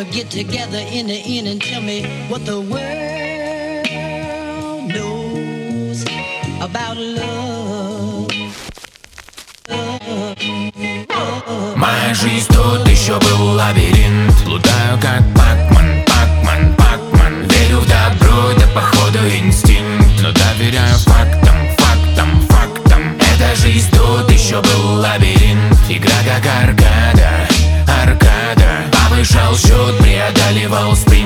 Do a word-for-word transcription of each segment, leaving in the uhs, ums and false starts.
gonna get together in the end and tell me what the world knows about love. Моя жизнь тут еще был лабиринт. Плутаю как Пакман, Пакман, Пакман. Верю в добро, да походу инстинкт. Но доверяю фактам, фактам, фактам. Эта жизнь тут еще был лабиринт. Игра как аркада, аркада. Повышал счет, преодолевал спринт.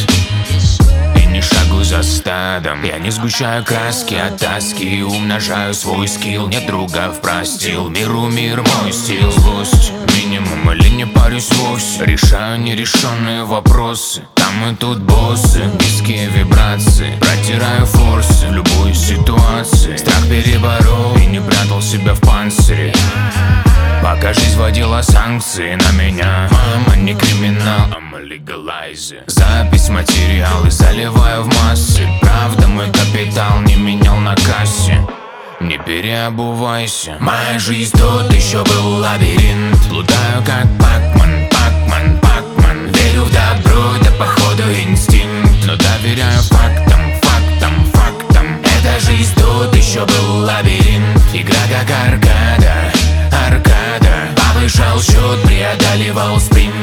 И не шагу за стадом. Я не сгущаю краски от тоски. Умножаю свой скилл, нет другов простил. Миру мир мой стиль. Злость минимум или не парюсь вовсе. Решаю нерешенные вопросы. Там и тут боссы, низкие вибрации. Протираю форсы в любой ситуации. Страх переборол и не прятал себя в панцире. Пока жизнь вводила санкции на меня. Мама не криминал, I'm a legalizer. Запись материалы заливаю в массы. Правда, мой капитал не менял на кассе. Не переобувайся. Моя жизнь тут еще был лабиринт. Плутаю как Пакман, Пакман, Пакман. Верю в добро, да походу инстинкт. Но доверяю фактам, фактам, фактам. Эта жизнь тут еще был лабиринт. Игра как аркада, аркада. Повышал счет, преодолевал спринт.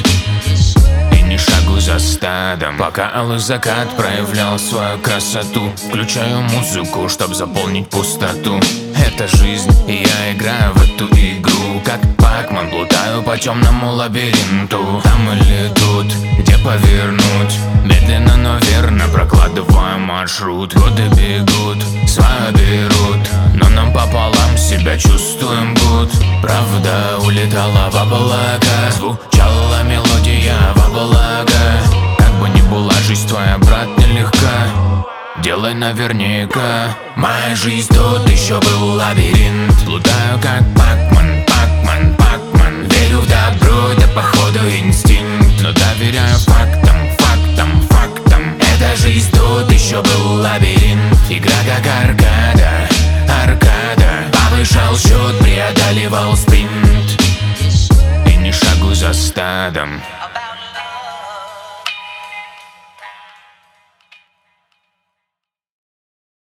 И не шагу за стадом. Пока алый закат проявлял свою красоту. Включаю музыку, чтоб заполнить пустоту. Это жизнь, и я играю в эту игру. Как Пакман, плутаю по темному лабиринту. Там или тут, где повернуть. Медленно, но верно прокладываю маршрут. Годы бегут, свое берут. Но нам пополам себя чувствуем гуд. Правда улетала в облака. Звучала мелодия во благо. Как бы ни была жизнь твоя, брат, нелегка. Делай наверняка. Моя жизнь тут еще был лабиринт. Плутаю как Пакман, Пакман, Пакман. Верю в добро, да походу инстинкт. Но доверяю фактам, фактам, фактам. Эта жизнь тут еще был лабиринт. Игра как аркада, аркада. Повышал счет, преодолевал спринт. И не шагу за стадом.